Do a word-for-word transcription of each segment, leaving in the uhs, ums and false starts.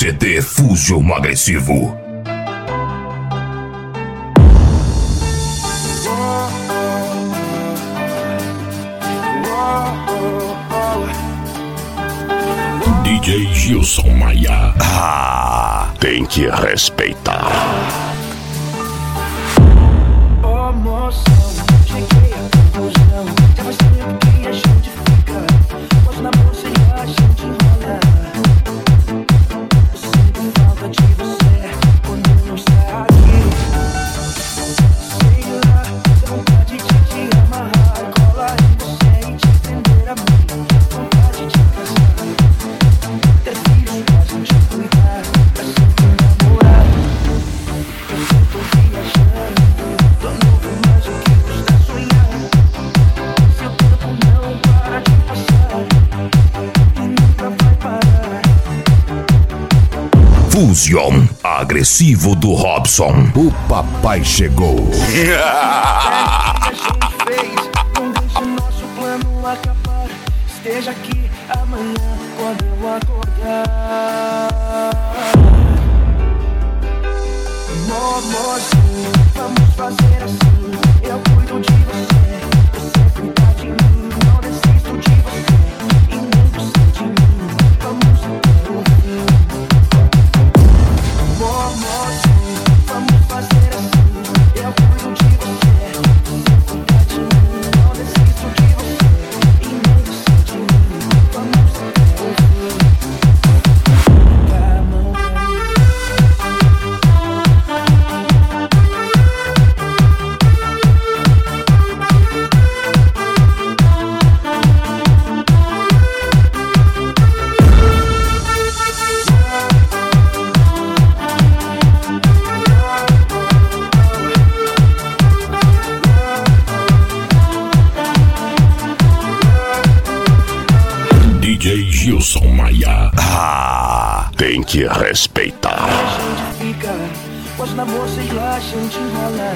C D Fusion Agressivo. D J Gilson Maia. Ah, tem que respeitar. Oh, moção, cheguei à conclusão. Já faz tempo que a gente fica, mas na bolsa e a gente enrola. Eu sinto falta de você quando não está aqui. Sei lá, dá vontade de te amarrar, colar em você e te prender a mim. Vontade de casar, ter filhos pra gente cuidar, pra sempre namorar. Eu sei, tô viajando, tô novo, mas o que custa sonhar? Seu tempo não para de passar e nunca vai parar. Fusion Agressivo do Robson. O papai chegou. O que a gente fez, não deixe o nosso plano acabar. Esteja aqui amanhã quando eu acordar. Momozinho, vamos fazer assim. Eu cuido de você, você cuida de mim. Não desisto de você e nem você de mim. Vamos até o fim. Momozinho, vamos fazer assim. Eu cuido de você, você cuida de mim. Não desisto de você e nem você de mim. Vamos até o fim. Dá a mão pra mim. D J Gilson Maia. Ah, tem que respeitar. A gente fica, mas na moça e lá a gente enrola.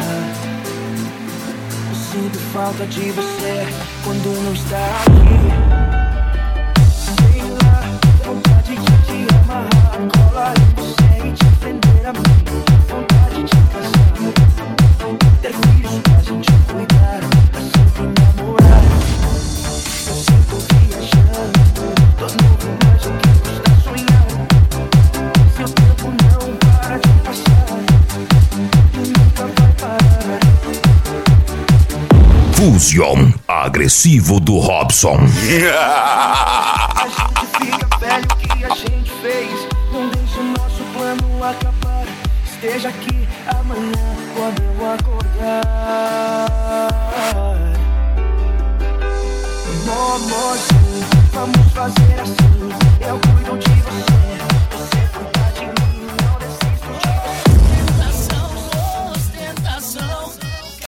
Eu sinto falta de você quando não está aqui. Sei lá, dá vontade de te amarrar, colar em você e te prender a mim. Vontade de casar, ter filhos pra gente cuidar, pra sempre namorar. Eu sinto viajando, tô novo, mas o que custa sonhar? Seu tempo não para de passar e nunca vai parar. Fusion Agressivo do Robson. A gente fica velho, o que a gente fez, não deixe o nosso plano acabar. Esteja aqui amanhã quando eu acordar. Momozinho, vamos fazer assim. Eu cuido de você,